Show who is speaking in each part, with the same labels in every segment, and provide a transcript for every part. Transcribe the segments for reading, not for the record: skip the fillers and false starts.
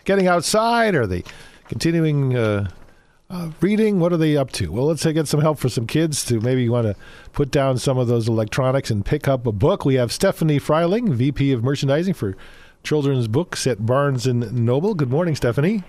Speaker 1: getting outside? Are they continuing reading? What are they up to? Well, let's get some help for some kids to maybe want to put down some of those electronics and pick up a book. We have Stephanie Freiling, VP of Merchandising for Children's Books at Barnes & Noble. Good morning, Stephanie.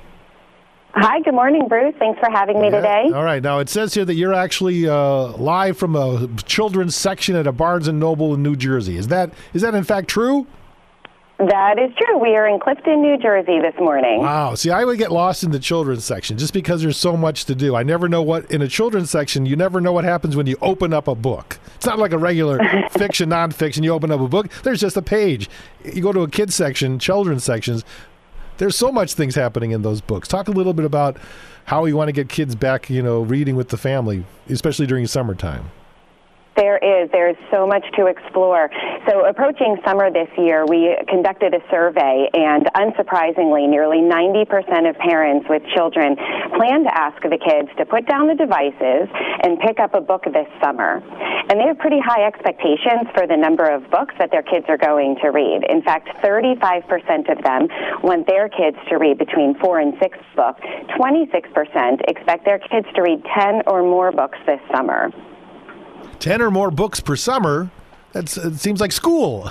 Speaker 2: Hi, good morning, Bruce. Thanks for having me today.
Speaker 1: All right. Now, it says here that you're actually live from a children's section at a Barnes & Noble in New Jersey. Is that in fact true?
Speaker 2: That is true. We are in Clifton, New Jersey this morning.
Speaker 1: Wow. See, I would get lost in the children's section just because there's so much to do. I never know in a children's section, you never know what happens when you open up a book. It's not like a regular fiction, nonfiction. You open up a book, there's just a page. You go to a kids section, children's sections, there's so much things happening in those books. Talk a little bit about how you want to get kids back, reading with the family, especially during summertime.
Speaker 2: There's so much to explore. So approaching summer this year, we conducted a survey, and unsurprisingly, nearly 90% of parents with children plan to ask the kids to put down the devices and pick up a book this summer. And they have pretty high expectations for the number of books that their kids are going to read. In fact, 35% of them want their kids to read between 4 and 6 books. 26% expect their kids to read 10 or more books this summer.
Speaker 1: 10 or more books per summer? It seems like school.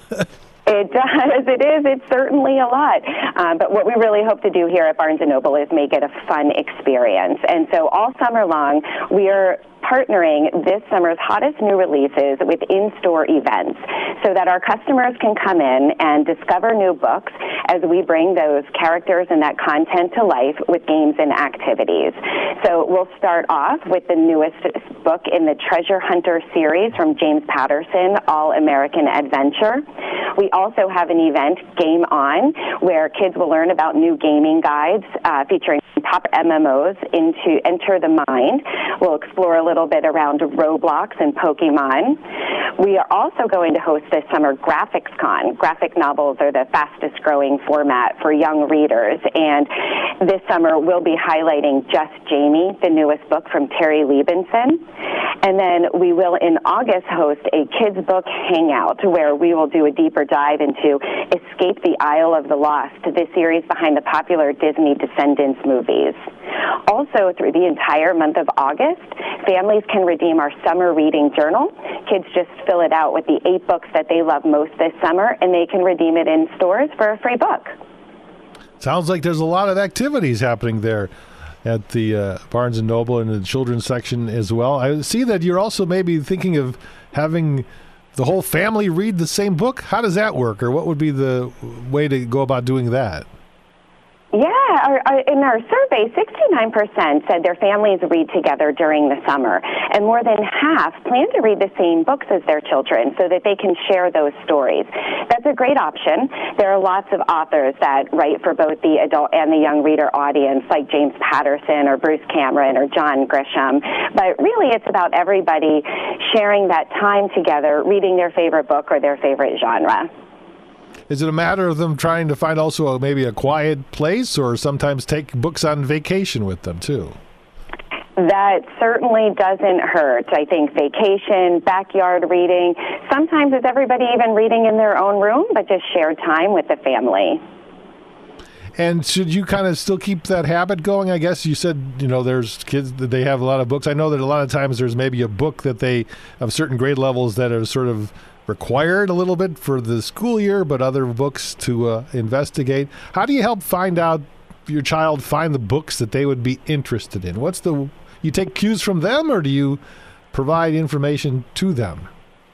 Speaker 2: It does. It is. It's certainly a lot. But what we really hope to do here at Barnes & Noble is make it a fun experience. And so all summer long, we are partnering this summer's hottest new releases with in-store events so that our customers can come in and discover new books as we bring those characters and that content to life with games and activities. So we'll start off with the newest book in the Treasure Hunter series from James Patterson, All-American Adventure. We also have an event, Game On, where kids will learn about new gaming guides featuring top MMOs into Enter the Mind. We'll explore a little bit around Roblox and Pokemon. We are also going to host this summer Graphics Con. Graphic novels are the fastest growing format for young readers, and this summer we'll be highlighting Just Jamie, the newest book from Terry Liebenson. And then we will in August host a kids book hangout where we will do a deeper dive into Escape the Isle of the Lost, the series behind the popular Disney Descendants movies. Also, through the entire month of August, families can redeem our summer reading journal. Kids just fill it out with the 8 books that they love most this summer, and they can redeem it in stores for a free book.
Speaker 1: Sounds like there's a lot of activities happening there at the Barnes & Noble and the children's section as well. I see that you're also maybe thinking of having the whole family read the same book. How does that work, or what would be the way to go about doing that?
Speaker 2: Yeah, in our survey, 69% said their families read together during the summer, and more than half plan to read the same books as their children so that they can share those stories. That's a great option. There are lots of authors that write for both the adult and the young reader audience, like James Patterson or Bruce Cameron or John Grisham. But really, it's about everybody sharing that time together, reading their favorite book or their favorite genre.
Speaker 1: Is it a matter of them trying to find also maybe a quiet place, or sometimes take books on vacation with them too?
Speaker 2: That certainly doesn't hurt. I think vacation, backyard reading, sometimes it's everybody even reading in their own room, but just shared time with the family.
Speaker 1: And should you kind of still keep that habit going? I guess you said, there's kids that they have a lot of books. I know that a lot of times there's maybe a book that they, of certain grade levels, that are sort of required a little bit for the school year, but other books to investigate. How do you help your child find the books that they would be interested in? You take cues from them, or do you provide information to them?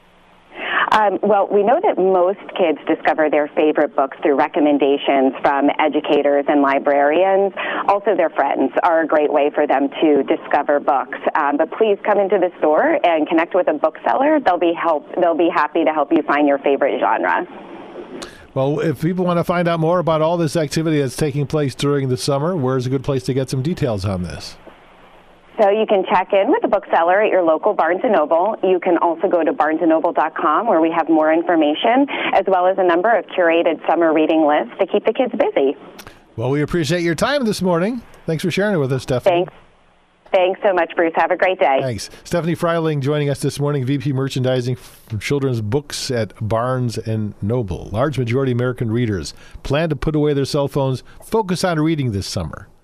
Speaker 2: Well, we know that most kids discover their favorite books through recommendations from educators and librarians. Also, their friends are a great way for them to discover books. But please come into the store and connect with a bookseller. They'll be happy to help you find your favorite genre.
Speaker 1: Well, if people want to find out more about all this activity that's taking place during the summer, where's a good place to get some details on this?
Speaker 2: So you can check in with a bookseller at your local Barnes & Noble. You can also go to barnesandnoble.com, where we have more information, as well as a number of curated summer reading lists to keep the kids busy.
Speaker 1: Well, we appreciate your time this morning. Thanks for sharing it with us, Stephanie.
Speaker 2: Thanks. Thanks so much, Bruce. Have a great day.
Speaker 1: Thanks. Stephanie Freiling joining us this morning, VP Merchandising from Children's Books at Barnes & Noble. Large majority American readers plan to put away their cell phones, focus on reading this summer.